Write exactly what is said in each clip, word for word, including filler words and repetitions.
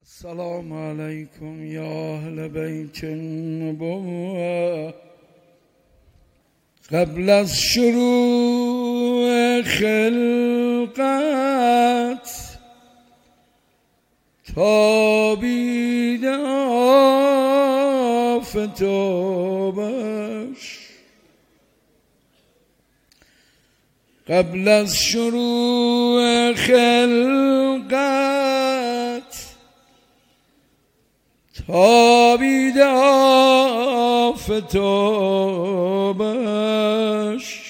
السلام علیکم یا اهل بیت النبوة. قبل از شروع خلقت تابید آفتابش، قبل از شروع خلقت تابید آفتابش،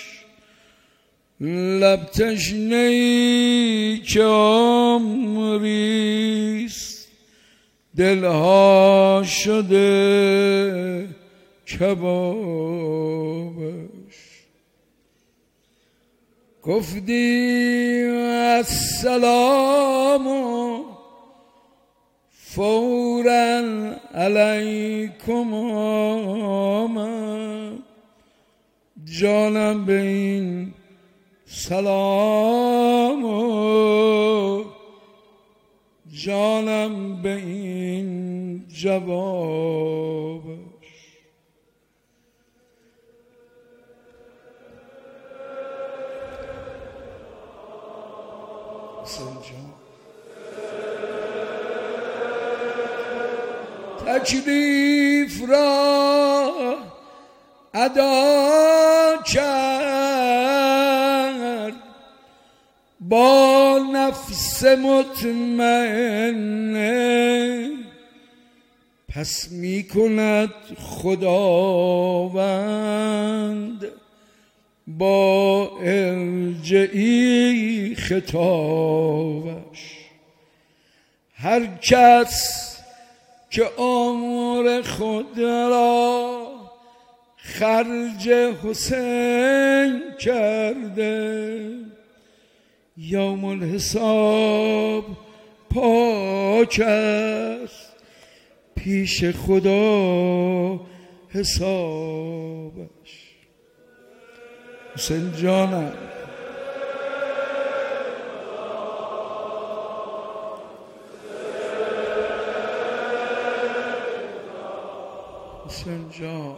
لب تشنه‌ای که عمریست دلها شده کبابش. گفتی السلام فوراً علیکم آمد، جانم به این سلام و جانم به این جوابش. تکلیف را ادا کرد با نفس مطمئنه، پس می کند خداوند با ارجعی خطابش. هر کس که عمر خود را خرج حسین کرده، یوم الحساب پاک است پیش خدا حسابش. حسین جانم حسین جان،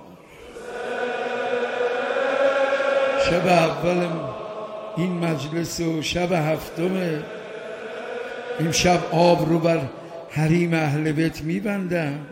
شب اول این مجلس و شب هفتم امشب آب رو بر حریم اهل بیت میبندم.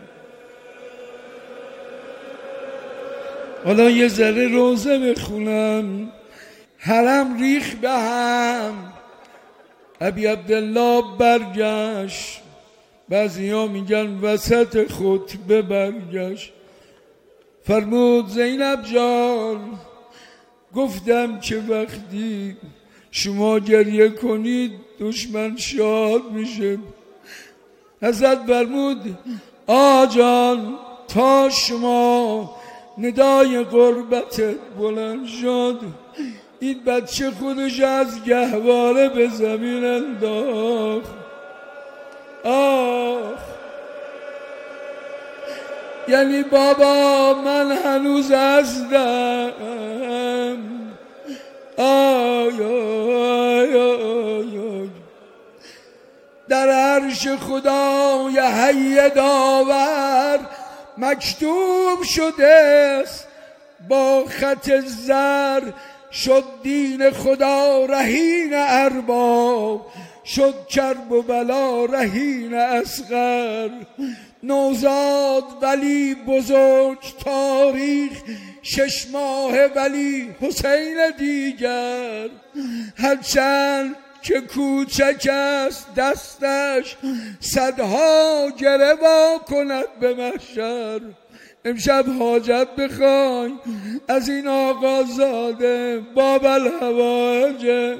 حالا یه ذره روزه بخونم. حرم ریخ به هم، ابی عبدالله برگشت، بعضی ها میگن وسط خطبه برگشت، فرمود زینب جان گفتم که وقتی شما گریه کنید دشمن شاد میشه. حضرت فرمود آ جان تا شما ندای قربتت بلند شد، این بچه خودش از گهواره به زمین انداخت. آخ یعنی بابا من هنوز هستم. آی آی آی در عرش خدای حی داور مکتوب شده است با خط زر، شد دین خدا رهین ارباب، شد کرب و بلا رهین اصغر. نوزاد ولی بزرگ تاریخ، شش ماه ولی حسین دیگر. هرچند که کوچک است دستش، صدها گره وا کند به محشر. امشب حاجت بخواین از این آقازاده باب الحوائج.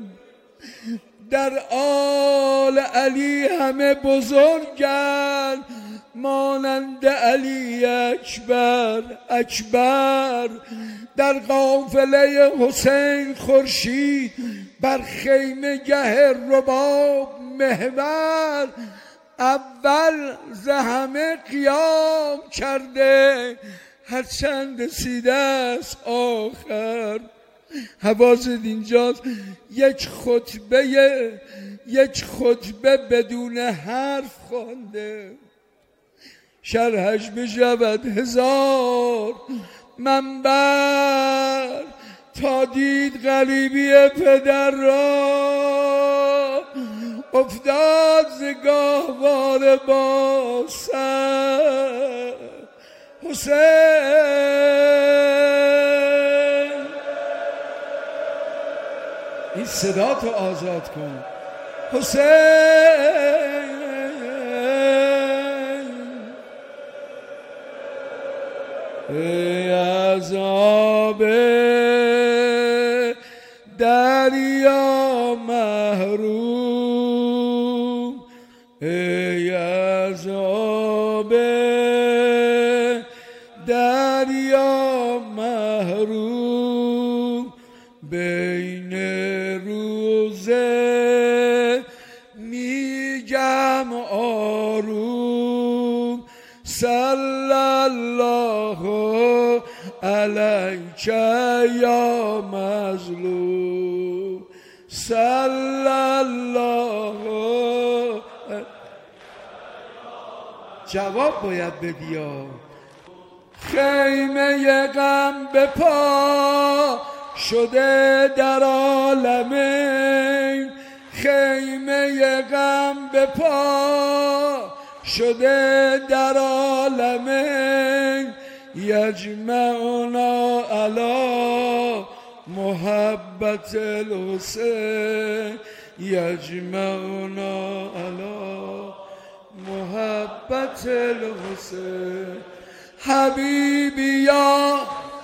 در آل علی همه بزرگن مانند علی اکبر اکبر. در قافله حسین خورشید بر خیمه گه رباب محور. اول ز همه قیام کرده، هرچند رسیده است آخر. حواست اینجاست یک خطبه یک خطبه بدون حرف خوانده، شرحش بشود هزار منبر. تا دید غریبی پدر را، افتاد ز گاهواره با سر. حسین این صدا تو آزاد کن. حسین ای عذاب دریا محروم، ای عذاب دریا محروم، بین روزه میگم آروم. صلی الله علیک یا مظلوم، صلی الله. جواب باید بدی. خیمه غم به پا شده در عالمین، خیمه غم به پا شده در عالمین. یجمعنا علی محبت الحسین، یجمعنا علی محبت الحسین. حبیبی یا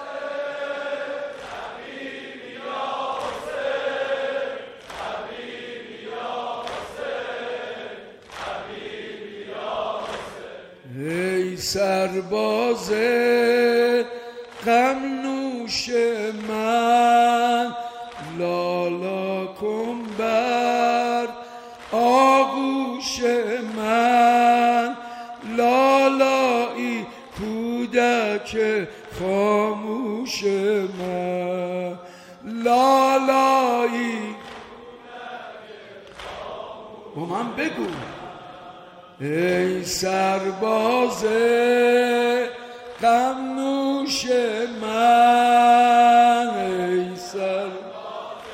ای سرباز غم نوش من، لالا کن بر آغوش من. لالایی کودک خاموش من، لالایی با من بگو. ای سرباز غم نوش من، ای سرباز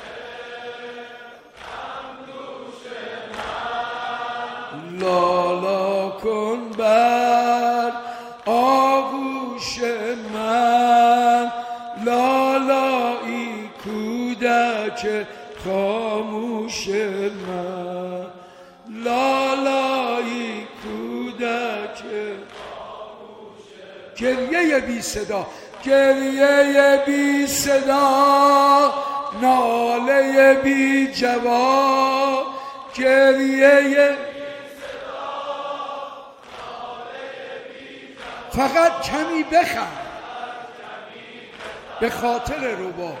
غم نوش من. لالا کن بر آغوش من، لالایی کودک خاموش من، لالایی کودک. گریه بی صدا، گریه بی صدا، ناله بی جواب، گریه بی صدا، ناله بی جواب. فقط کمی بخند به خاطر رباب.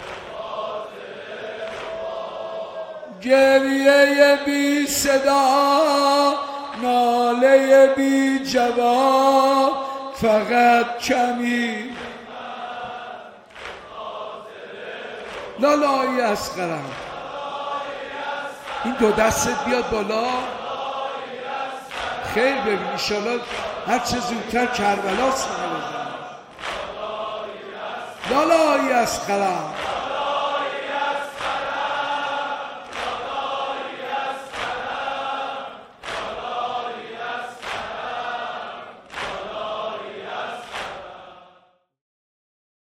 گریه بی صدا، ناله بی جواب، فقط کمی. لالایی اصغرم، این دو دستت بیاد بالا. خیر ببین انشالله هر چه زودتر کربلا سنه بزنم. لالایی اصغرم.